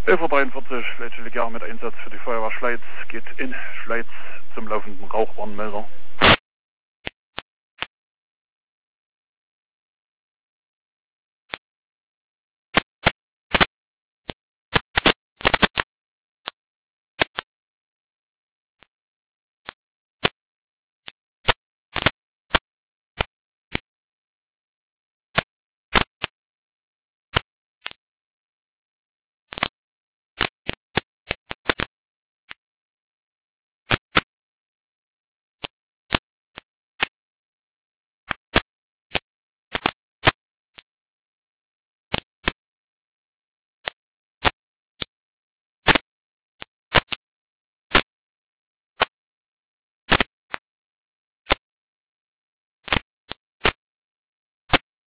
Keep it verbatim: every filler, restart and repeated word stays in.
elf Uhr dreiundvierzig, Leitstelle Gera mit Einsatz für die Feuerwehr Schleiz, geht in Schleiz zum laufenden Rauchwarnmelder.